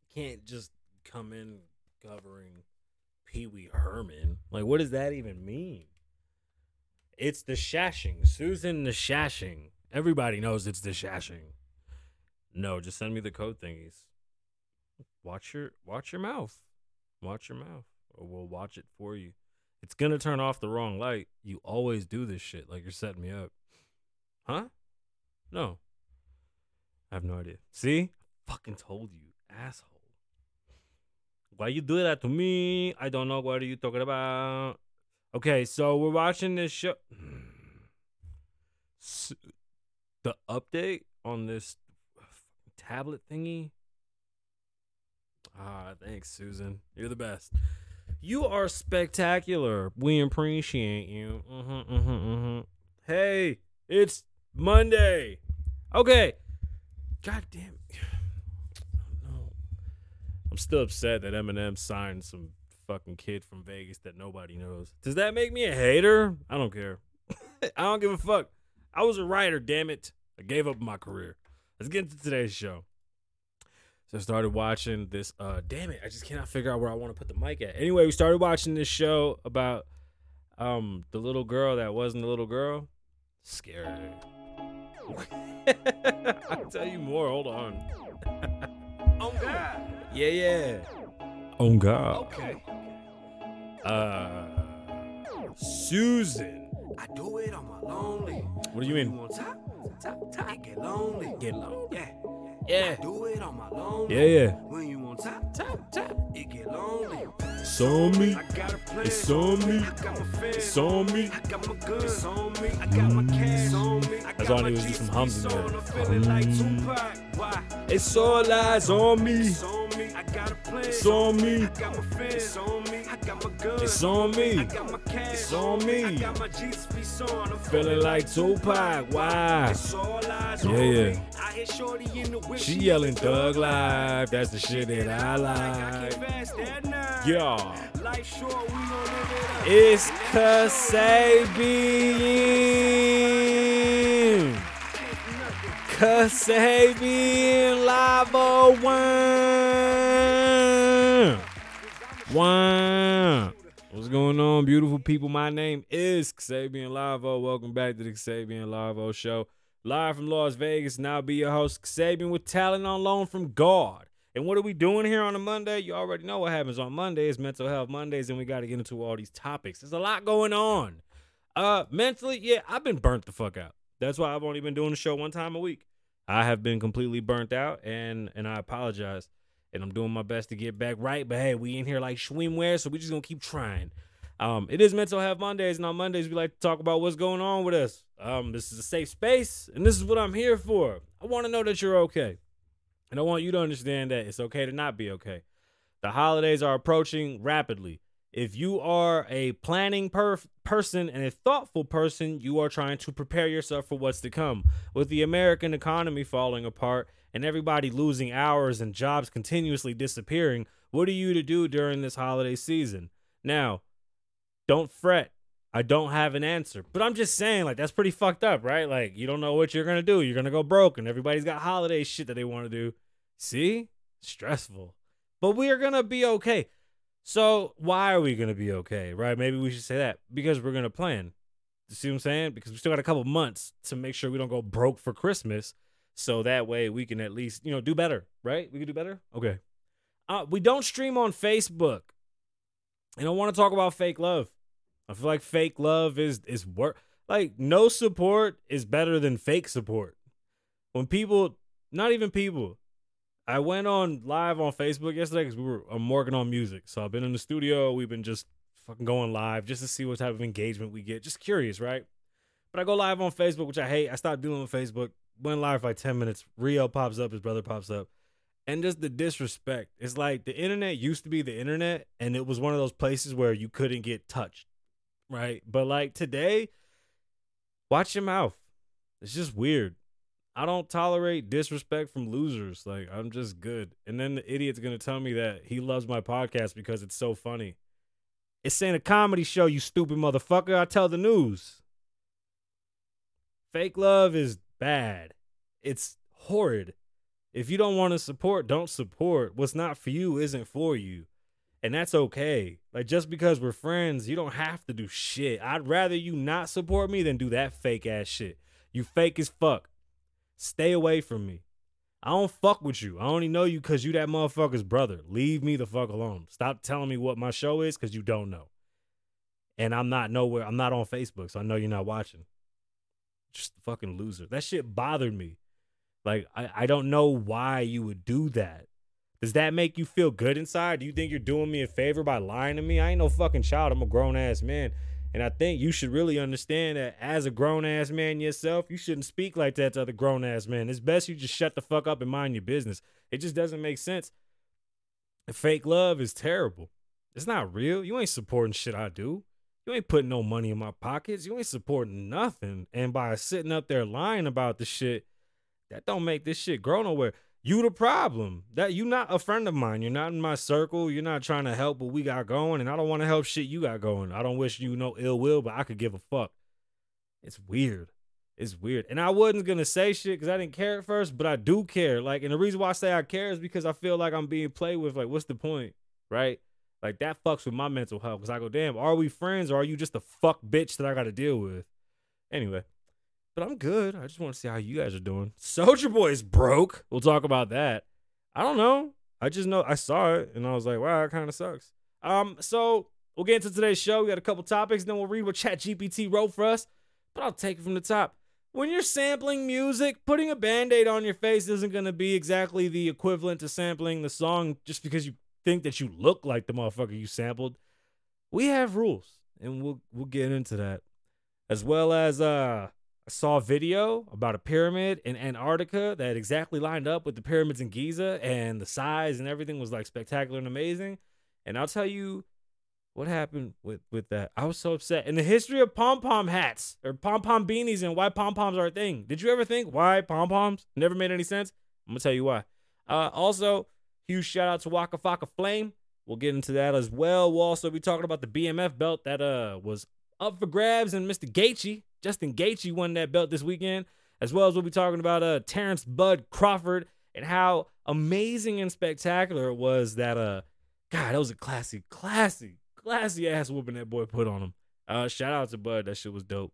can't just come in covering Pee Wee Herman. Like, what does that even mean? It's the shashing. Susan the shashing. Everybody knows it's the shashing. No, just send me the code thingies. Watch your mouth. Watch your mouth. Or we'll watch it for you. It's gonna turn off the wrong light. You always do this shit like you're setting me up. Huh? No. I have no idea. See? I fucking told you, asshole. Why you do that to me? I don't know what are you talking about. Okay, so we're watching this show. The update on this tablet thingy. Thanks, Susan. You're the best. You are spectacular. We appreciate you. Hey, it's Monday. Okay. God damn. No. I'm still upset that Eminem signed some fucking kid from Vegas that nobody knows. Does that make me a hater? I don't care. I don't give a fuck. I was a writer, damn it. I gave up my career. Let's get into today's show. So I started watching this. Damn it, I just cannot figure out where I want to put the mic at. Anyway, we started watching this show about the little girl that wasn't a little girl. Scary. I'll tell you more. Hold on. Oh God. Yeah. Oh God. Okay. Susan. I do it on my lonely. What do you mean? You on top? It get lonely. Get low. Yeah. I do it on my lonely. Yeah. When you on top, it get lonely. It's on me. I got a plan. It's on me. I got my fans. It's on me. I got my guns. It's on me. I got my cash on me. I That's got all I my need was do some hums in there. I'm feeling like Tupac. Why? It's all eyes on me. It's on me. I got a plan. It's on me. I got my fans. It's on me. I got my guns. It's on me. I got my cash. It's on me. I got my Jesus piece on. I'm Feeling like Tupac. Why? It's all eyes on Yeah. me. I hit shorty in the whip. She yelling thug life. That's the shit that I like. Yeah. Life short, we gon' live it up. It's Kasabian. Kasabian Live Wow. What's going on, beautiful people? My name is Kasabian Lavo. Welcome back to the Kasabian Lavo Show. Live from Las Vegas. Now be your host, Kasabian, with talent on loan from God. And what are we doing here on a Monday? You already know what happens on Mondays, Mental Health Mondays, and we got to get into all these topics. There's a lot going on. Mentally, yeah, I've been burnt the fuck out. That's why I've only been doing the show one time a week. I have been completely burnt out, and I apologize. And I'm doing my best to get back right. But hey, we in here like swimwear, so we just gonna keep trying. It is Mental Health Mondays, and on Mondays we like to talk about what's going on with us. This is a safe space, and this is what I'm here for. I want to know that you're okay. And I want you to understand that it's okay to not be okay. The holidays are approaching rapidly. If you are a planning person and a thoughtful person, you are trying to prepare yourself for what's to come. With the American economy falling apart and everybody losing hours and jobs continuously disappearing, what are you to do during this holiday season? Now, don't fret. I don't have an answer. But I'm just saying, like, that's pretty fucked up, right? Like, you don't know what you're going to do. You're going to go broke, and everybody's got holiday shit that they want to do. See? Stressful. But we are going to be okay. So why are we going to be okay, right? Maybe we should say that. Because we're going to plan. You see what I'm saying? Because we still got a couple months to make sure we don't go broke for Christmas. So that way we can at least, do better, right? We can do better? Okay. We don't stream on Facebook. And I want to talk about fake love. I feel like fake love is work. Like, no support is better than fake support. When people, not even people, I went on live on Facebook yesterday because I'm working on music. So I've been in the studio. We've been just fucking going live just to see what type of engagement we get. Just curious, right? But I go live on Facebook, which I hate. I stopped dealing with Facebook. Went live for like 10 minutes. Rio pops up. His brother pops up. And just the disrespect. It's like the internet used to be the internet, and it was one of those places where you couldn't get touched. Right? But like today, watch your mouth. It's just weird. I don't tolerate disrespect from losers. Like, I'm just good. And then the idiot's going to tell me that he loves my podcast because it's so funny. It's ain't a comedy show, you stupid motherfucker. I tell the news. Fake love is bad. It's horrid. If you don't want to support, don't support. What's not for you isn't for you. And that's okay. Like, just because we're friends, you don't have to do shit. I'd rather you not support me than do that fake ass shit. You fake as fuck. Stay away from me. I don't fuck with you. I only know you because you that motherfucker's brother. Leave me the fuck alone. Stop telling me what my show is because you don't know. And I'm not nowhere. I'm not on Facebook, so I know you're not watching. Just a fucking loser. That shit bothered me. Like, I don't know why you would do that. Does that make you feel good inside? Do you think you're doing me a favor by lying to me? I ain't no fucking child. I'm a grown-ass man. And I think you should really understand that as a grown-ass man yourself, you shouldn't speak like that to other grown-ass men. It's best you just shut the fuck up and mind your business. It just doesn't make sense. Fake love is terrible. It's not real. You ain't supporting shit I do. You ain't putting no money in my pockets. You ain't supporting nothing. And by sitting up there lying about the shit, that don't make this shit grow nowhere. You the problem. That you not a friend of mine. You're not in my circle. You're not trying to help what we got going. And I don't want to help shit you got going. I don't wish you no ill will, but I could give a fuck. It's weird. It's weird. And I wasn't going to say shit because I didn't care at first, but I do care. Like, and the reason why I say I care is because I feel like I'm being played with. Like, what's the point? Right? Like, that fucks with my mental health. Because I go, damn, are we friends or are you just a fuck bitch that I got to deal with? Anyway. But I'm good. I just want to see how you guys are doing. Soulja Boy is broke. We'll talk about that. I don't know. I just know I saw it and I was like, wow, it kind of sucks. So we'll get into today's show. We got a couple topics, then we'll read what ChatGPT wrote for us. But I'll take it from the top. When you're sampling music, putting a Band-Aid on your face isn't going to be exactly the equivalent to sampling the song just because you think that you look like the motherfucker you sampled. We have rules, and we'll get into that. As well as I saw a video about a pyramid in Antarctica that exactly lined up with the pyramids in Giza, and the size and everything was like spectacular and amazing. And I'll tell you what happened with that. I was so upset. In the history of pom-pom hats or pom-pom beanies and why pom-poms are a thing. Did you ever think why pom-poms? Never made any sense. I'm gonna tell you why. Also, huge shout out to Waka Flocka Flame. We'll get into that as well. We'll also be talking about the BMF belt that was up for grabs, and Mr. Gaethje, Justin Gaethje, won that belt this weekend, as well as we'll be talking about Terrence Bud Crawford and how amazing and spectacular it was that God, that was a classy ass whooping that boy put on him. Shout out to Bud, that shit was dope.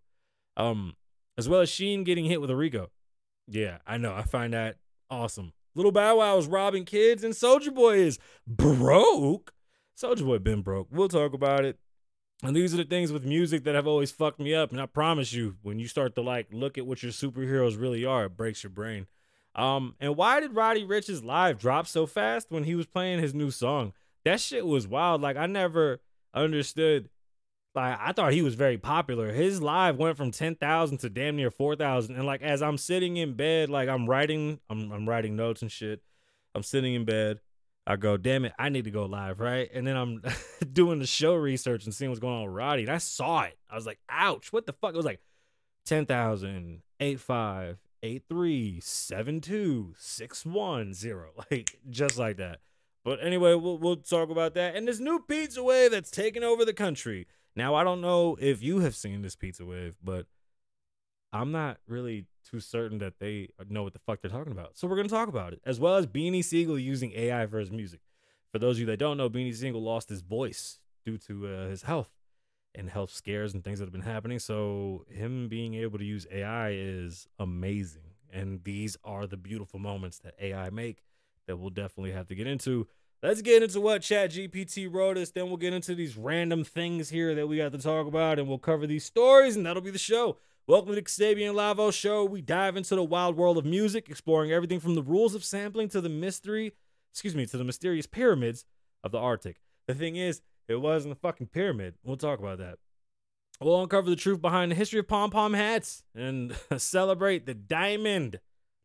As well as Sheen getting hit with a Rico. Yeah, I know, I find that awesome. Little Bow Wow is robbing kids, and Soulja Boy is broke. Soulja Boy been broke. We'll talk about it. And these are the things with music that have always fucked me up. And I promise you, when you start to like look at what your superheroes really are, it breaks your brain. And why did Roddy Ricch's live drop so fast when he was playing his new song? That shit was wild. Like, I never understood. Like, I thought he was very popular. His live went from 10,000 to damn near 4,000. And like, as I'm sitting in bed, like I'm writing notes and shit. I'm sitting in bed. I go, damn it, I need to go live, right? And then I'm doing the show research and seeing what's going on with Roddy. And I saw it. I was like, ouch, what the fuck? It was like 10,000, 85, 83, 72, 610. Like, just like that. But anyway, we'll talk about that. And this new pizza wave that's taking over the country. Now, I don't know if you have seen this pizza wave, but I'm not really too certain that they know what the fuck they're talking about. So we're going to talk about it, as well as Beanie Siegel using AI for his music. For those of you that don't know, Beanie Siegel lost his voice due to his health and health scares and things that have been happening. So him being able to use AI is amazing. And these are the beautiful moments that AI make that we'll definitely have to get into. Let's get into what ChatGPT wrote us. Then we'll get into these random things here that we got to talk about, and we'll cover these stories, and that'll be the show. Welcome to the Kasabian Lavo Show. We dive into the wild world of music, exploring everything from the rules of sampling to the mysterious pyramids of the Arctic. The thing is, it wasn't a fucking pyramid. We'll talk about that. We'll uncover the truth behind the history of pom-pom hats and celebrate the diamond.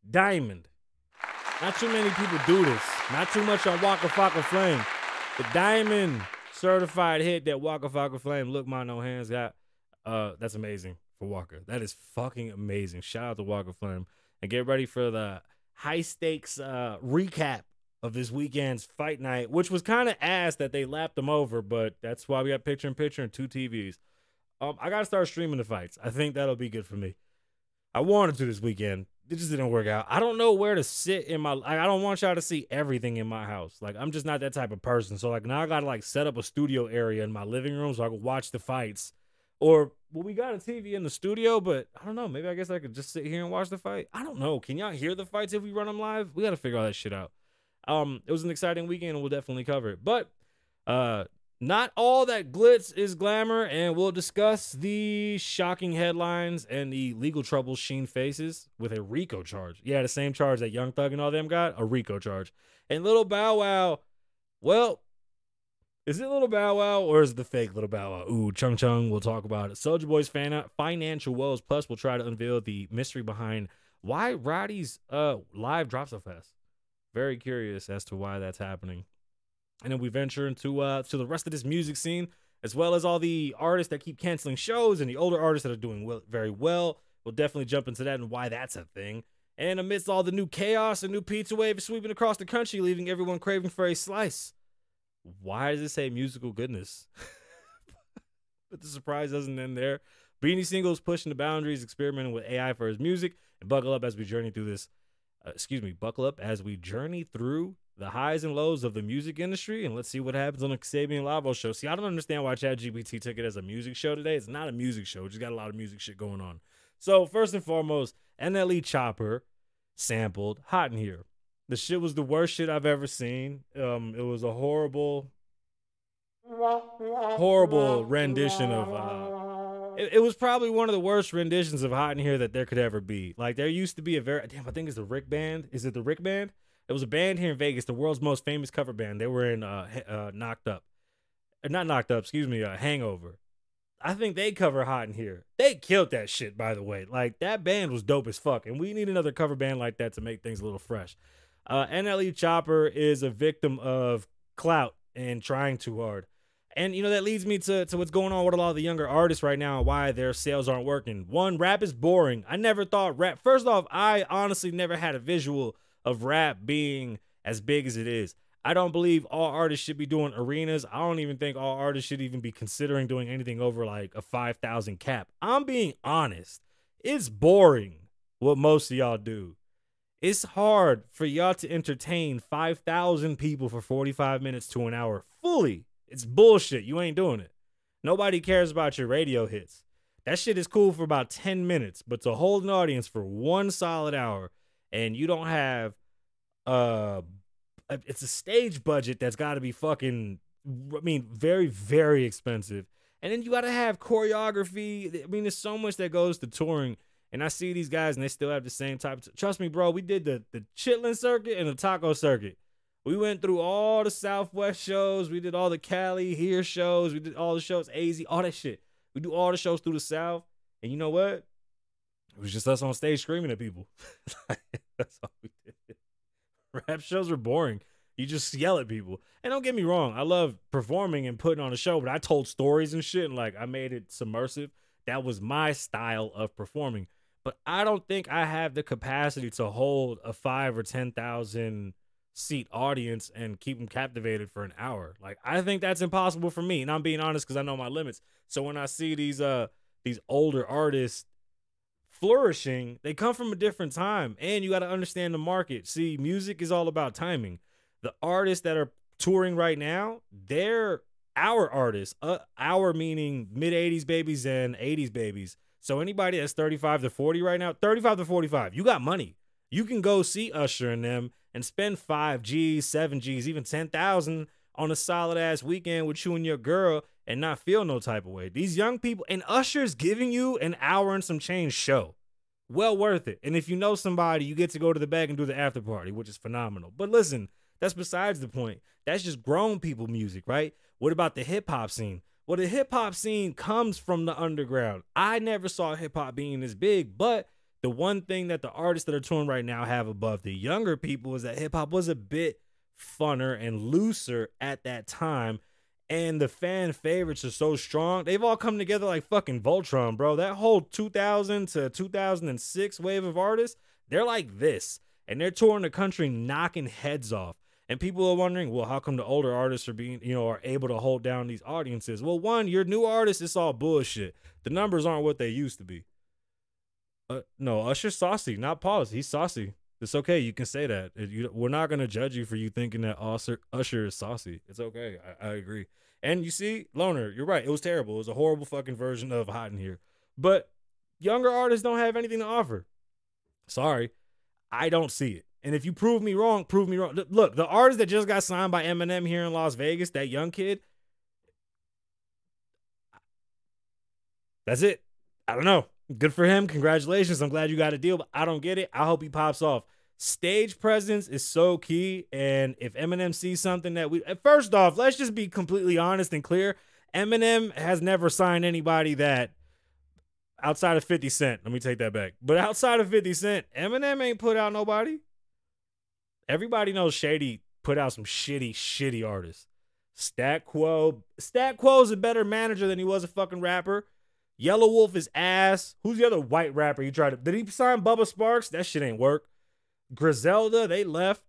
Not too many people do this. Not too much on Waka Flocka Flame. The diamond certified hit that Waka Flocka Flame, Look My No Hands got. That's amazing for Waka. That is fucking amazing. Shout out to Waka Flame. And get ready for the high stakes recap of this weekend's fight night, which was kind of ass that they lapped them over, but that's why we got picture-in-picture and 2 TVs. I got to start streaming the fights. I think that'll be good for me. I wanted to this weekend, it just didn't work out. I don't know where to sit in my. I don't want y'all to see everything in my house. Like, I'm just not that type of person. So like now I gotta like set up a studio area in my living room so I can watch the fights. Or well, we got a TV in the studio, but I don't know. Maybe I guess I could just sit here and watch the fight. I don't know. Can y'all hear the fights if we run them live? We got to figure all that shit out. It was an exciting weekend, and we'll definitely cover it. But not all that glitz is glamour, and we'll discuss the shocking headlines and the legal troubles Sheen faces with a RICO charge. Yeah, the same charge that Young Thug and all them got, a RICO charge. And Little Bow Wow, well, is it Little Bow Wow or is it the fake Little Bow Wow? Ooh, Chung Chung, we'll talk about it. Soulja Boy's financial woes, plus we'll try to unveil the mystery behind why Roddy's live dropped so fast. Very curious as to why that's happening. And then we venture into to the rest of this music scene, as well as all the artists that keep canceling shows and the older artists that are doing very well. We'll definitely jump into that and why that's a thing. And amidst all the new chaos, a new pizza wave is sweeping across the country, leaving everyone craving for a slice. Why does it say musical goodness? But the surprise doesn't end there. Beanie Single's pushing the boundaries, experimenting with AI for his music, and buckle up as we journey through this. Buckle up as we journey through the highs and lows of the music industry, and let's see what happens on the Kasabian Lavo show. See, I don't understand why ChatGPT took it as a music show today. It's not a music show. It just got a lot of music shit going on. So first and foremost, NLE Chopper sampled Hot in Here. The shit was the worst shit I've ever seen. It was a horrible rendition of it was probably one of the worst renditions of Hot in Here that there could ever be. Like, there used to be I think it's the Rick Band. Is it the Rick Band? It was a band here in Vegas, the world's most famous cover band. They were in Hangover. I think they cover Hot in Here. They killed that shit, by the way. Like, that band was dope as fuck, and we need another cover band like that to make things a little fresh. NLE Chopper is a victim of clout and trying too hard. And, you know, that leads me to what's going on with a lot of the younger artists right now and why their sales aren't working. One, rap is boring. I never thought rap... First off, I honestly never had a visual of rap being as big as it is. I don't believe all artists should be doing arenas. I don't even think all artists should even be considering doing anything over like a 5,000 cap. I'm being honest. It's boring what most of y'all do. It's hard for y'all to entertain 5,000 people for 45 minutes to an hour fully. It's bullshit. You ain't doing it. Nobody cares about your radio hits. That shit is cool for about 10 minutes, but to hold an audience for 1 solid hour and you don't have it's a stage budget that's got to be fucking, very, very expensive. And then you got to have choreography. There's so much that goes to touring. And I see these guys and they still have the same type of... Trust me, bro, we did the Chitlin circuit and the taco circuit. We went through all the Southwest shows. We did all the Cali here shows. We did all the shows, AZ, all that shit. We do all the shows through the South. And you know what? It was just us on stage screaming at people. That's all we did. Rap shows were boring. You just yell at people. And don't get me wrong. I love performing and putting on a show, but I told stories and shit. And like, I made it submersive. That was my style of performing. But I don't think I have the capacity to hold a 5,000 or 10,000 seat audience and keep them captivated for an hour. Like, I think that's impossible for me, and I'm being honest because I know my limits. So when I see these older artists flourishing, they come from a different time, and you got to understand the market. See, music is all about timing. The artists that are touring right now, they're our artists. Our meaning mid-80s babies and 80s babies. So anybody that's 35 to 40 right now, 35 to 45, you got money. You can go see Usher and them and spend 5 G's, 7 G's, even 10,000 on a solid ass weekend with you and your girl and not feel no type of way. These young people, and Usher's giving you an hour and some change show. Well worth it. And if you know somebody, you get to go to the back and do the after party, which is phenomenal. But listen, that's besides the point. That's just grown people music, right? What about the hip hop scene? Well, the hip hop scene comes from the underground. I never saw hip hop being this big, but the one thing that the artists that are touring right now have above the younger people is that hip hop was a bit funner and looser at that time. And the fan favorites are so strong. They've all come together like fucking Voltron, bro. That whole 2000 to 2006 wave of artists, they're like this. And they're touring the country knocking heads off. And people are wondering, well, how come the older artists are able to hold down these audiences? Well, one, your new artists, it's all bullshit. The numbers aren't what they used to be. No, Usher's saucy, not pause. He's saucy. It's okay. You can say that. We're not gonna judge you for you thinking that Usher is saucy. It's okay. I agree. And you see, Loner, you're right. It was terrible. It was a horrible fucking version of Hot in Here. But younger artists don't have anything to offer. Sorry, I don't see it. And if you prove me wrong, prove me wrong. Look, the artist that just got signed by Eminem here in Las Vegas, that young kid, that's it. I don't know. Good for him. Congratulations. I'm glad you got a deal, but I don't get it. I hope he pops off. Stage presence is so key. And if Eminem sees something that first off, let's just be completely honest and clear. Eminem has never signed anybody that outside of 50 Cent. Let me take that back. But outside of 50 Cent, Eminem ain't put out nobody. Everybody knows Shady put out some shitty artists. Stat Quo's a better manager than he was a fucking rapper. Yellow Wolf is ass. Who's the other white rapper you tried to... Did he sign Bubba Sparks? That shit ain't work. Griselda, they left.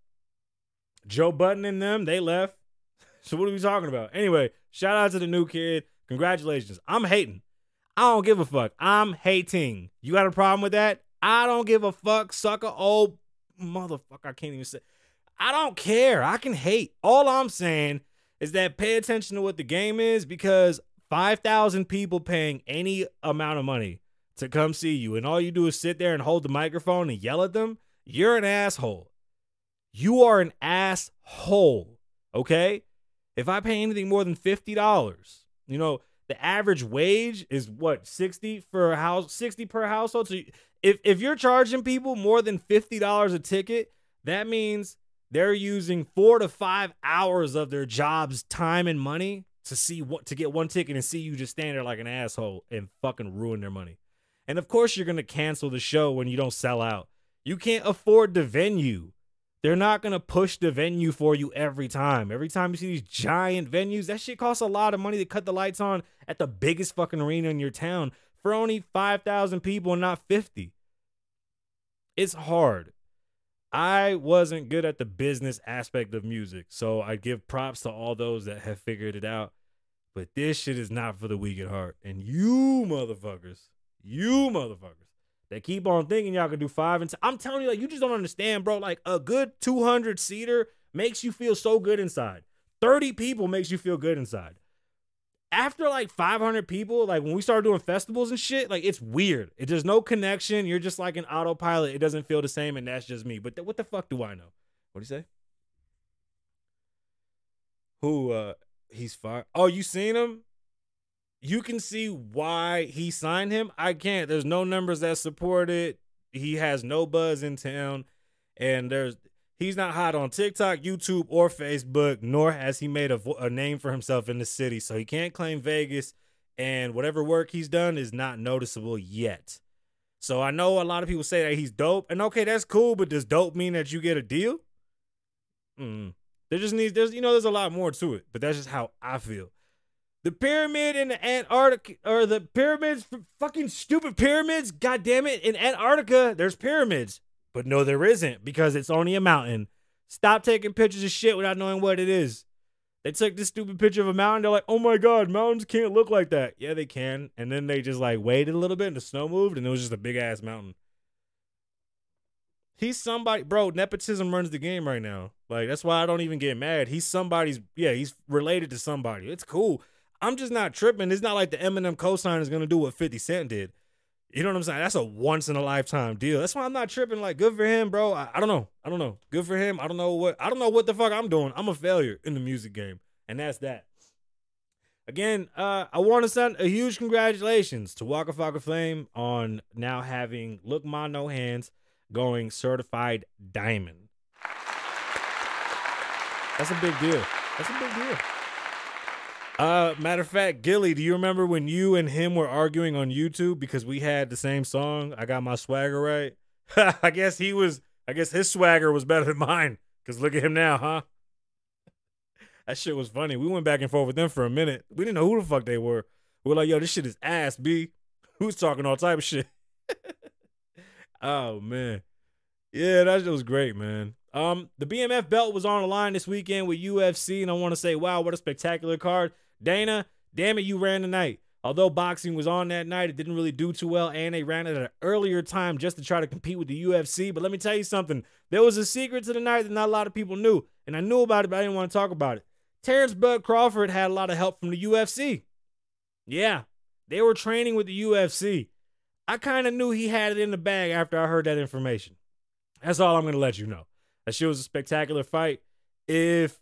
Joe Budden and them, they left. So what are we talking about? Anyway, shout out to the new kid. Congratulations. I'm hating. I don't give a fuck. I'm hating. You got a problem with that? I don't give a fuck, sucker. Old motherfucker, I can't even say. I don't care. I can hate. All I'm saying is that pay attention to what the game is, because 5,000 people paying any amount of money to come see you, and all you do is sit there and hold the microphone and yell at them, you're an asshole. You are an asshole, okay? If I pay anything more than $50, you know, the average wage is what, 60 for a house, 60 per household. So if you're charging people more than $50 a ticket, that means they're using 4 to 5 hours of their job's time and money to get one ticket and see you just stand there like an asshole and fucking ruin their money. And of course you're going to cancel the show when you don't sell out. You can't afford the venue. They're not going to push the venue for you every time. Every time you see these giant venues, that shit costs a lot of money to cut the lights on at the biggest fucking arena in your town for only 5,000 people and not 50. It's hard. I wasn't good at the business aspect of music, so I give props to all those that have figured it out. But this shit is not for the weak at heart. And you motherfuckers that keep on thinking y'all can do 5 and 10. I'm telling you, like, you just don't understand, bro. Like, a good 200-seater makes you feel so good inside. 30 people makes you feel good inside. After like 500 people, like when we start doing festivals and shit, like it's weird. There's no connection. You're just like an autopilot. It doesn't feel the same, and that's just me. But what the fuck do I know? What do you say? Who? He's fine. Oh, you seen him? You can see why he signed him. I can't. There's no numbers that support it. He has no buzz in town, and he's not hot on TikTok, YouTube, or Facebook, nor has he made a name for himself in the city. So he can't claim Vegas, and whatever work he's done is not noticeable yet. So I know a lot of people say that he's dope, and okay, that's cool, but does dope mean that you get a deal? There's a lot more to it, but that's just how I feel. The pyramid in the Antarctica, or the pyramids, fucking stupid pyramids, goddammit, in Antarctica, there's pyramids. But no, there isn't, because it's only a mountain. Stop taking pictures of shit without knowing what it is. They took this stupid picture of a mountain. They're like, oh my God, mountains can't look like that. Yeah, they can. And then they just like waited a little bit and the snow moved and it was just a big ass mountain. He's somebody, bro, nepotism runs the game right now. Like, that's why I don't even get mad. He's related to somebody. It's cool. I'm just not tripping. It's not like the Eminem cosign is going to do what 50 Cent did. You know what I'm saying? That's a once in a lifetime deal. That's why I'm not tripping. Like, good for him, bro. I don't know. Good for him. I don't know what the fuck I'm doing. I'm a failure in the music game. And that's that. Again, I want to send a huge congratulations to Waka Flocka Flame on now having Look Ma No Hands going certified diamond. That's a big deal. Matter of fact, Gilly, do you remember when you and him were arguing on YouTube because we had the same song? I got my swagger right. I guess his swagger was better than mine. Cause look at him now, huh? That shit was funny. We went back and forth with them for a minute. We didn't know who the fuck they were. We were like, yo, this shit is ass, B. Who's talking all type of shit? Oh man. Yeah, that shit was great, man. The BMF belt was on the line this weekend with UFC, and I want to say, wow, what a spectacular card. Dana, damn it, you ran tonight. Although boxing was on that night, it didn't really do too well, and they ran it at an earlier time just to try to compete with the UFC. But let me tell you something. There was a secret to the night that not a lot of people knew, and I knew about it, but I didn't want to talk about it. Terrence Bud Crawford had a lot of help from the UFC. Yeah, they were training with the UFC. I kind of knew he had it in the bag after I heard that information. That's all I'm going to let you know. That shit was a spectacular fight. If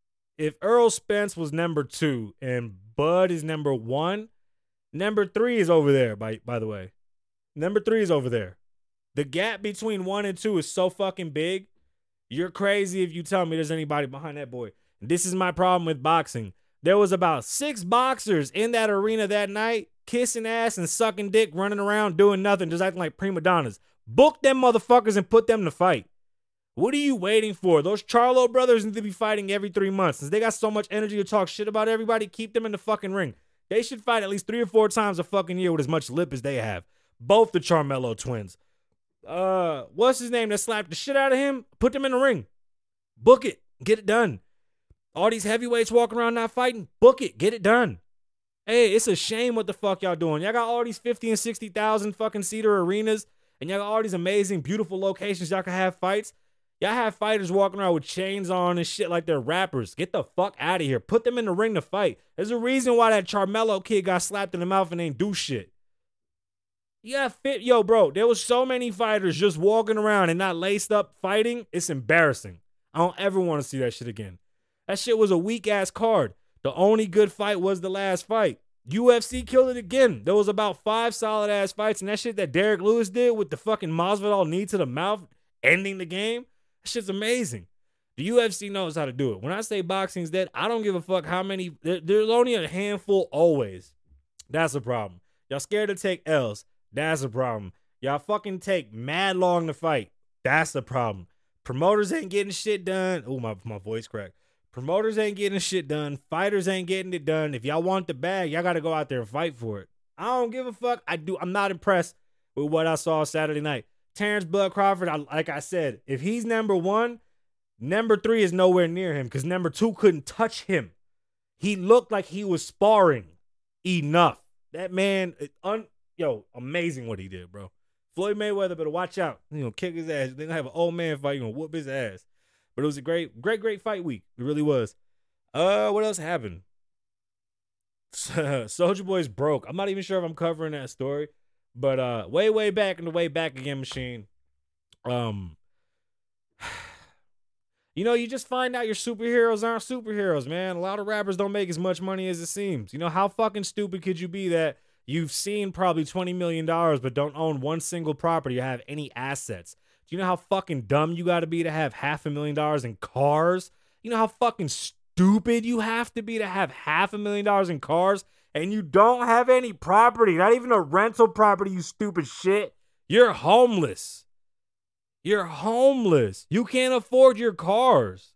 Earl Spence was number 2 and Bud is number 1, number 3 is over there, by the way. Number 3 is over there. The gap between 1 and 2 is so fucking big. You're crazy if you tell me there's anybody behind that boy. This is my problem with boxing. There was about 6 boxers in that arena that night, kissing ass and sucking dick, running around doing nothing, just acting like prima donnas. Book them motherfuckers and put them to fight. What are you waiting for? Those Charlo brothers need to be fighting every 3 months. Since they got so much energy to talk shit about everybody, keep them in the fucking ring. They should fight at least 3 or 4 times a fucking year with as much lip as they have. Both the Charmelo twins. What's his name that slapped the shit out of him? Put them in the ring. Book it. Get it done. All these heavyweights walking around not fighting. Book it. Get it done. Hey, it's a shame what the fuck y'all doing. Y'all got all these 50 and 60,000 fucking seater arenas, and y'all got all these amazing, beautiful locations y'all can have fights. Y'all have fighters walking around with chains on and shit like they're rappers. Get the fuck out of here. Put them in the ring to fight. There's a reason why that Charmelo kid got slapped in the mouth and ain't do shit. Yeah, yo, bro, there was so many fighters just walking around and not laced up fighting. It's embarrassing. I don't ever want to see that shit again. That shit was a weak-ass card. The only good fight was the last fight. UFC killed it again. There was about 5 solid-ass fights, and that shit that Derek Lewis did with the fucking Masvidal knee to the mouth, ending the game, that shit's amazing. The UFC knows how to do it. When I say boxing's dead, I don't give a fuck how many. There's only a handful always. That's a problem. Y'all scared to take L's. That's a problem. Y'all fucking take mad long to fight. That's the problem. Promoters ain't getting shit done. Oh, my voice cracked. Promoters ain't getting shit done. Fighters ain't getting it done. If y'all want the bag, y'all got to go out there and fight for it. I don't give a fuck. I'm not impressed with what I saw Saturday night. Terrence Bud Crawford, like I said, if he's number 1, number 3 is nowhere near him because number 2 couldn't touch him. He looked like he was sparring enough. That man, amazing what he did, bro. Floyd Mayweather better watch out. Kick his ass. They're going to have an old man fight. You're going to whoop his ass. But it was a great fight week. It really was. What else happened? Soulja Boy's broke. I'm not even sure if I'm covering that story. But way back in the Way Back Again machine. You just find out your superheroes aren't superheroes, man. A lot of rappers don't make as much money as it seems. How fucking stupid could you be that you've seen probably $20 million but don't own one single property or have any assets? Do you know how fucking dumb you got to be to have $500,000 in cars? You know how fucking stupid you have to be to have $500,000 in cars and you don't have any property, not even a rental property, you stupid shit. You're homeless. You're homeless. You can't afford your cars.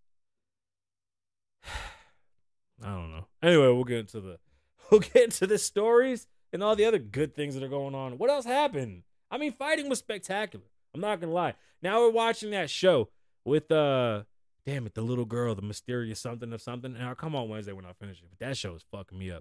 I don't know. Anyway, we'll get into the stories and all the other good things that are going on. What else happened? I mean, fighting was spectacular. I'm not gonna lie. Now we're watching that show with the little girl, the mysterious something of something. And I'll come on Wednesday when I finish it. But that show is fucking me up.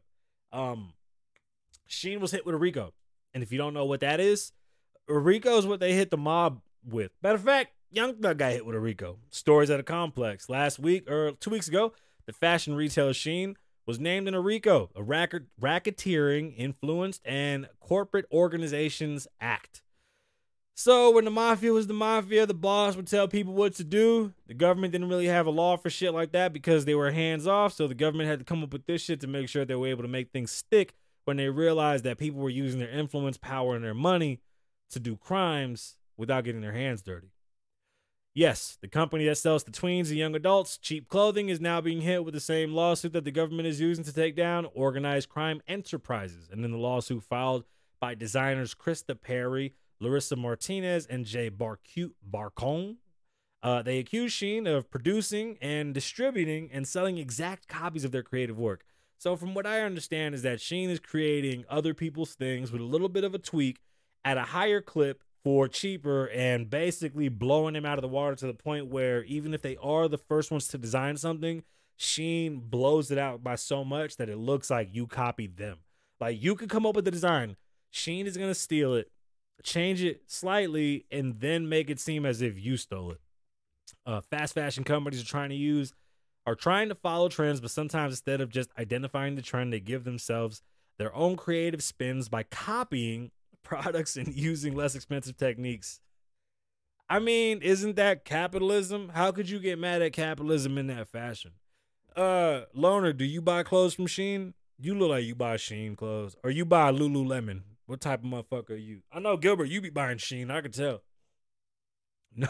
Sheen was hit with a RICO. And if you don't know what that is, a RICO is what they hit the mob with. Matter of fact, Young Thug got hit with a RICO. Stories at a Complex. Last week, or 2 weeks ago, the fashion retailer Sheen was named in a RICO, a Racketeering, Influenced, and Corporate Organizations Act. So when the mafia was the mafia, the boss would tell people what to do. The government didn't really have a law for shit like that because they were hands off. So the government had to come up with this shit to make sure they were able to make things stick when they realized that people were using their influence, power, and their money to do crimes without getting their hands dirty. Yes, the company that sells to tweens and young adults cheap clothing is now being hit with the same lawsuit that the government is using to take down organized crime enterprises. And in the lawsuit filed by designers Krista Perry, Larissa Martinez, and Jay Barcon, they accuse Sheen of producing and distributing and selling exact copies of their creative work. So from what I understand is that Sheen is creating other people's things with a little bit of a tweak at a higher clip for cheaper and basically blowing them out of the water to the point where even if they are the first ones to design something, Sheen blows it out by so much that it looks like you copied them. Like, you could come up with the design. Shein is going to steal it, change it slightly, and then make it seem as if you stole it. Fast fashion companies are trying to follow trends, but sometimes instead of just identifying the trend, they give themselves their own creative spins by copying products and using less expensive techniques. I mean, isn't that capitalism? How could you get mad at capitalism in that fashion? Loner, do you buy clothes from Shein? You look like you buy Shein clothes. Or you buy Lululemon. What type of motherfucker are you? I know, Gilbert, you be buying Shein. I can tell. No.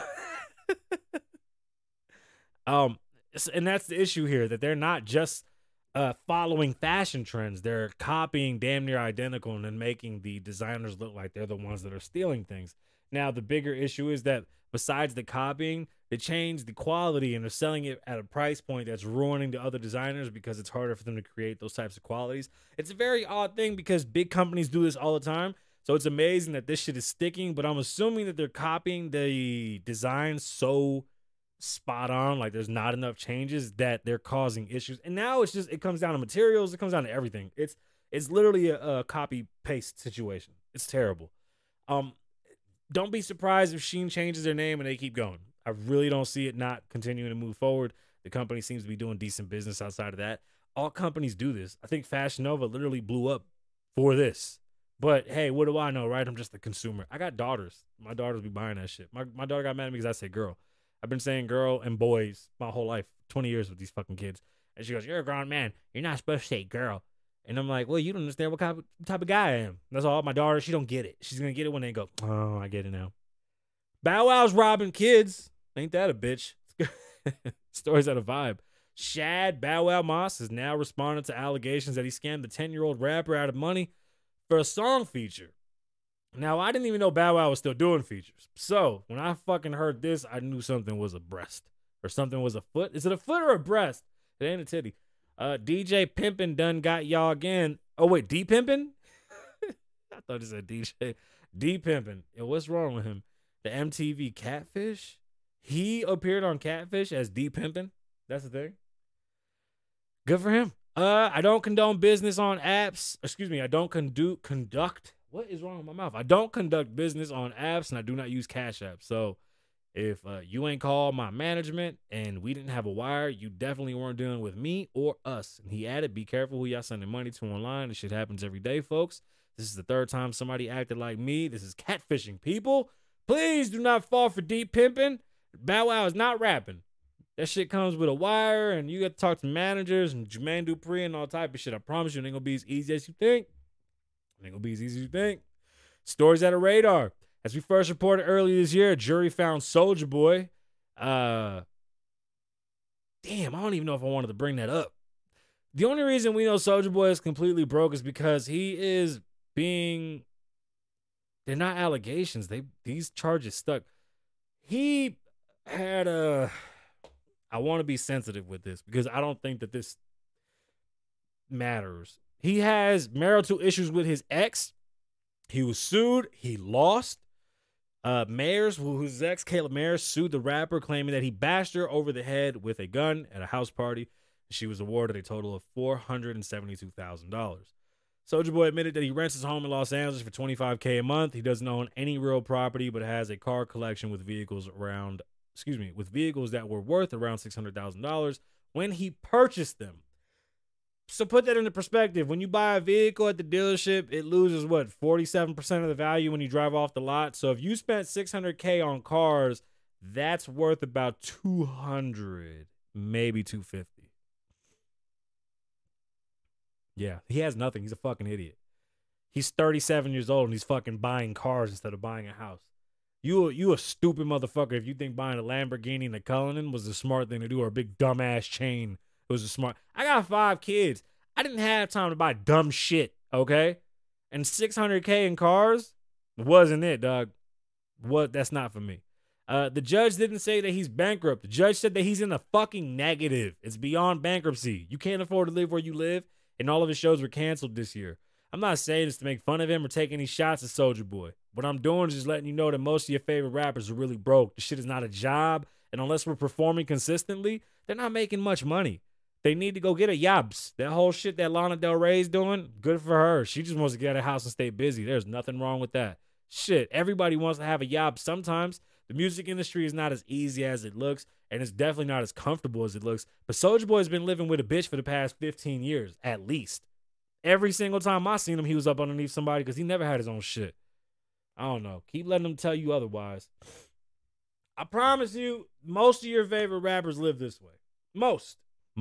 And that's the issue here, that they're not just following fashion trends. They're copying damn near identical and then making the designers look like they're the ones that are stealing things. Now, the bigger issue is that besides the copying, they change the quality and they're selling it at a price point that's ruining the other designers because it's harder for them to create those types of qualities. It's a very odd thing because big companies do this all the time. So it's amazing that this shit is sticking, but I'm assuming that they're copying the design so spot on, like there's not enough changes that they're causing issues. And now it comes down to materials, it comes down to everything. It's literally a copy paste situation. It's terrible. Don't be surprised if Shein changes their name and they keep going. I really don't see it not continuing to move forward. The company seems to be doing decent business outside of that. All companies do this. I think Fashion Nova literally blew up for this. But hey, what do I know, right? I'm just a consumer. I got daughters. My daughters be buying that shit. My daughter got mad at me because I said girl. I've been saying girl and boys my whole life, 20 years with these fucking kids. And she goes, you're a grown man. You're not supposed to say girl. And I'm like, well, you don't understand what type of guy I am. That's all. My daughter, she don't get it. She's going to get it when they go, oh, I get it now. Bow Wow's robbing kids. Ain't that a bitch? Stories out of Vibe. Shad Bow Wow Moss has now responded to allegations that he scammed the 10-year-old rapper out of money for a song feature. Now, I didn't even know Bow Wow was still doing features. So, when I fucking heard this, I knew something was a breast. Or something was a foot. Is it a foot or a breast? It ain't a titty. DJ Pimpin' done got y'all again. Oh, wait, D Pimpin'? I thought it said DJ. D Pimpin'. Yo, what's wrong with him? The MTV Catfish? He appeared on Catfish as D Pimpin'? That's the thing? Good for him. I don't condone business on apps. Excuse me, I don't conduct. What is wrong with my mouth? I don't conduct business on apps, and I do not use Cash App. So if you ain't called my management and we didn't have a wire, you definitely weren't dealing with me or us. And he added, be careful who y'all sending money to online. This shit happens every day, folks. This is the third time somebody acted like me. This is catfishing, people. Please do not fall for deep pimping. Bow Wow is not rapping. That shit comes with a wire, and you got to talk to managers and Jermaine Dupri and all type of shit. I promise you, it ain't going to be as easy as you think. It ain't going to be as easy as you think. Stories at a radar. As we first reported earlier this year, a jury found Soulja Boy. Damn, I don't even know if I wanted to bring that up. The only reason we know Soulja Boy is completely broke is because he is being... They're not allegations. These charges stuck. He had a... I want to be sensitive with this because I don't think that this matters. He has marital issues with his ex. He was sued. He lost. Mayers, who's ex, Kayla Mayers, sued the rapper, claiming that he bashed her over the head with a gun at a house party. She was awarded a total of $472,000. Soulja Boy admitted that he rents his home in Los Angeles for $25K a month. He doesn't own any real property, but has a car collection with vehicles that were worth around $600,000 when he purchased them. So put that into perspective. When you buy a vehicle at the dealership, it loses, 47% of the value when you drive off the lot. So if you spent $600K on cars, that's worth about $200, maybe $250. Yeah, he has nothing. He's a fucking idiot. He's 37 years old and he's fucking buying cars instead of buying a house. You a stupid motherfucker if you think buying a Lamborghini and a Cullinan was the smart thing to do, or a big dumbass chain. It was a smart. I got 5 kids. I didn't have time to buy dumb shit, okay? And $600K in cars wasn't it, dog. That's not for me. The judge didn't say that he's bankrupt. The judge said that he's in the fucking negative. It's beyond bankruptcy. You can't afford to live where you live, and all of his shows were canceled this year. I'm not saying this to make fun of him or take any shots at Soulja Boy. What I'm doing is just letting you know that most of your favorite rappers are really broke. This shit is not a job, and unless we're performing consistently, they're not making much money. They need to go get a Yabs. That whole shit that Lana Del Rey's doing, good for her. She just wants to get out of the house and stay busy. There's nothing wrong with that. Shit, everybody wants to have a Yabs sometimes. The music industry is not as easy as it looks, and it's definitely not as comfortable as it looks. But Soulja Boy's been living with a bitch for the past 15 years, at least. Every single time I seen him, he was up underneath somebody because he never had his own shit. I don't know. Keep letting them tell you otherwise. I promise you, most of your favorite rappers live this way. Most.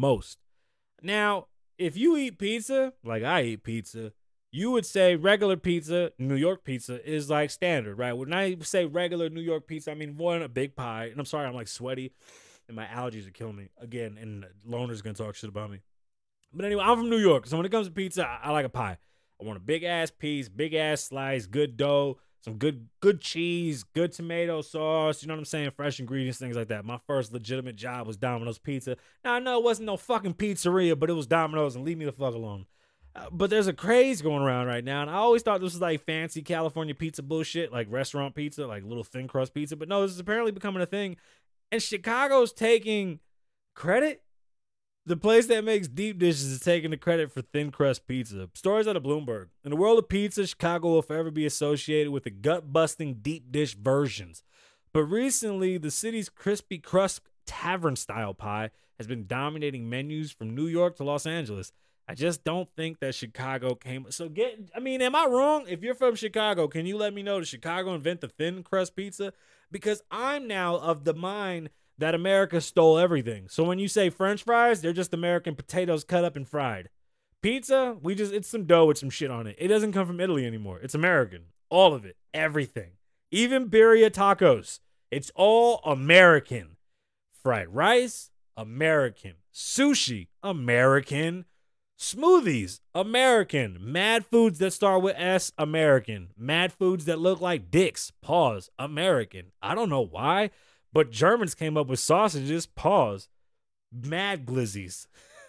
Now, if you eat pizza, like I eat pizza, you would say regular pizza, New York pizza, is like standard, right? When I say regular New York pizza, I mean one, a big pie. And I'm sorry, I'm like sweaty and my allergies are killing me. Again, and Loner's going to talk shit about me. But anyway, I'm from New York. So when it comes to pizza, I like a pie. I want a big-ass piece, big-ass slice, good dough, some good cheese, good tomato sauce, you know what I'm saying? Fresh ingredients, things like that. My first legitimate job was Domino's Pizza. Now, I know it wasn't no fucking pizzeria, but it was Domino's, and leave me the fuck alone. But there's a craze going around right now, and I always thought this was like fancy California pizza bullshit, like restaurant pizza, like little thin crust pizza. But no, this is apparently becoming a thing. And Chicago's taking credit. The place that makes deep dishes is taking the credit for thin crust pizza. Stories out of Bloomberg. In the world of pizza, Chicago will forever be associated with the gut-busting deep dish versions. But recently, the city's crispy crust tavern-style pie has been dominating menus from New York to Los Angeles. I just don't think that Chicago came. Am I wrong? If you're from Chicago, can you let me know, did Chicago invent the thin crust pizza? Because I'm now of the mind that America stole everything. So when you say French fries, they're just American potatoes cut up and fried. Pizza, it's some dough with some shit on it. It doesn't come from Italy anymore. It's American. All of it. Everything. Even birria tacos. It's all American. Fried rice, American. Sushi, American. Smoothies, American. Mad foods that start with S, American. Mad foods that look like dicks, pause, American. I don't know why, but Germans came up with sausages, pause. Mad glizzies.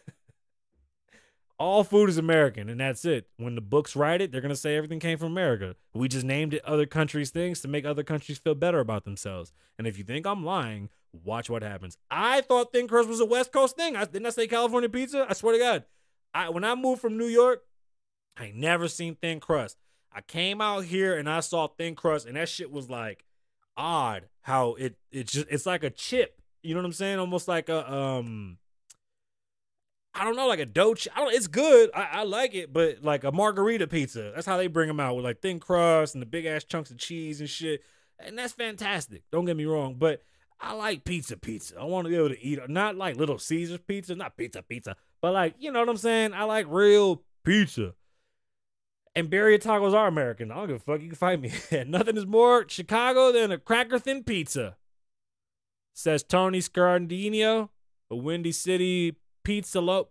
All food is American, and that's it. When the books write it, they're going to say everything came from America. We just named it other countries' things to make other countries feel better about themselves. And if you think I'm lying, watch what happens. I thought thin crust was a West Coast thing. Didn't I say California pizza? I swear to God. When I moved from New York, I ain't never seen thin crust. I came out here and I saw thin crust, and that shit was like odd. How it's like a chip. You know what I'm saying? Almost like a I don't know, like a dough. It's good. I like it, but like a margarita pizza. That's how they bring them out with like thin crust and the big ass chunks of cheese and shit. And that's fantastic. Don't get me wrong, but I like pizza. I want to be able to eat, not like Little Caesars pizza, not pizza, but like, you know what I'm saying? I like real pizza. And birria tacos are American. I don't give a fuck. You can fight me. Nothing is more Chicago than a cracker thin pizza, says Tony Scardino, a Windy City Pizzaolio.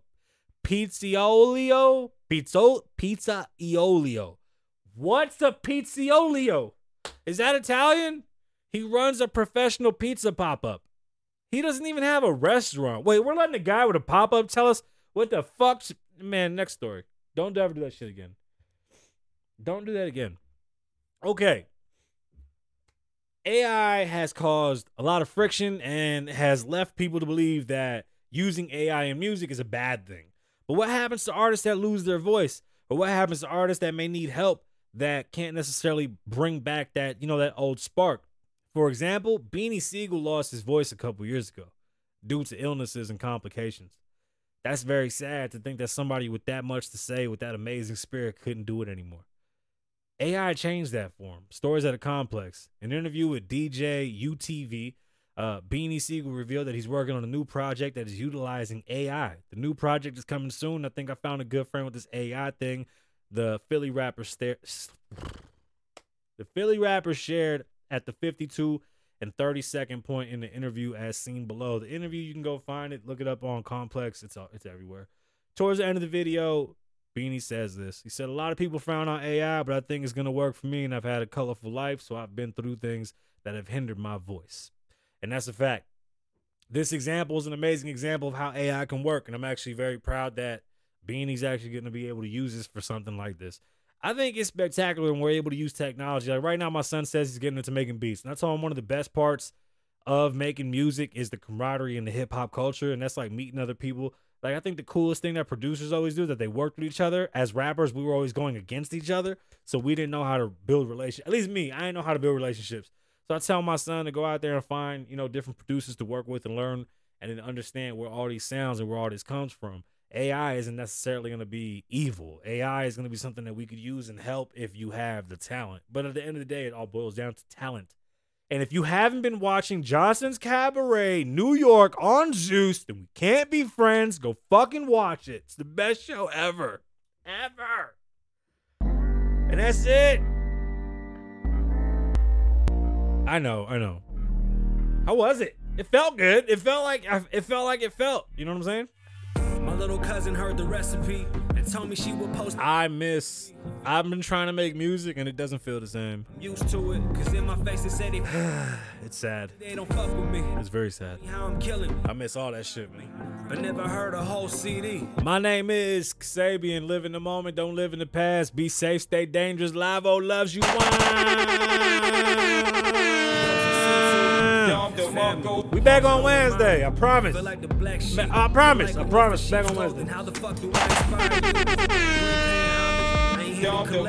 What's a pizzaolio? Is that Italian? He runs a professional pizza pop-up. He doesn't even have a restaurant. Wait, we're letting a guy with a pop-up tell us what the fuck? Man, next story. Don't ever do that shit again. Don't do that again. Okay. AI has caused a lot of friction and has left people to believe that using AI in music is a bad thing. But what happens to artists that lose their voice? Or what happens to artists that may need help that can't necessarily bring back that, that old spark? For example, Beanie Siegel lost his voice a couple years ago due to illnesses and complications. That's very sad to think that somebody with that much to say, with that amazing spirit, couldn't do it anymore. AI changed that for him. Stories at a Complex. An interview with DJ UTV, Beanie Siegel revealed that he's working on a new project that is utilizing AI. The new project is coming soon. I think I found a good friend with this AI thing. The Philly rapper shared at the 52 and 30-second point in the interview as seen below. The interview, you can go find it. Look it up on Complex. It's everywhere. Towards the end of the video, Beanie says this. He said, a lot of people frown on AI, but I think it's going to work for me, and I've had a colorful life, so I've been through things that have hindered my voice. And that's a fact. This example is an amazing example of how AI can work, and I'm actually very proud that Beanie's actually going to be able to use this for something like this. I think it's spectacular when we're able to use technology. Like right now, my son says he's getting into making beats. And I told him one of the best parts of making music is the camaraderie and the hip hop culture. And that's like meeting other people Like, I think the coolest thing that producers always do is that they work with each other. As rappers, we were always going against each other, so we didn't know how to build relationships. At least me, I didn't know how to build relationships. So I tell my son to go out there and find, different producers to work with and learn and then understand where all these sounds and where all this comes from. AI isn't necessarily going to be evil. AI is going to be something that we could use and help if you have the talent. But at the end of the day, it all boils down to talent. And if you haven't been watching Johnson's Cabaret, New York on Zeus, then we can't be friends. Go fucking watch it. It's the best show ever. Ever. And that's it. I know. How was it? It felt good. It felt like it felt. You know what I'm saying? My little cousin heard the recipe and told me she would post. I've been trying to make music and it doesn't feel the same. I'm used to it, cause in my face they say they It's sad. they don't fuck with me. It's very sad. How I'm killing, I miss all that shit, man. but never heard a whole CD. My name is Kasabian. Live in the moment, don't live in the past. Be safe, stay dangerous. Live-O loves you. We back on Wednesday, I promise. Feel like the black sheep. I promise. Like I a promise. sheep's Back on clothing. Wednesday. How the fuck do I inspire you? I ain't here to collect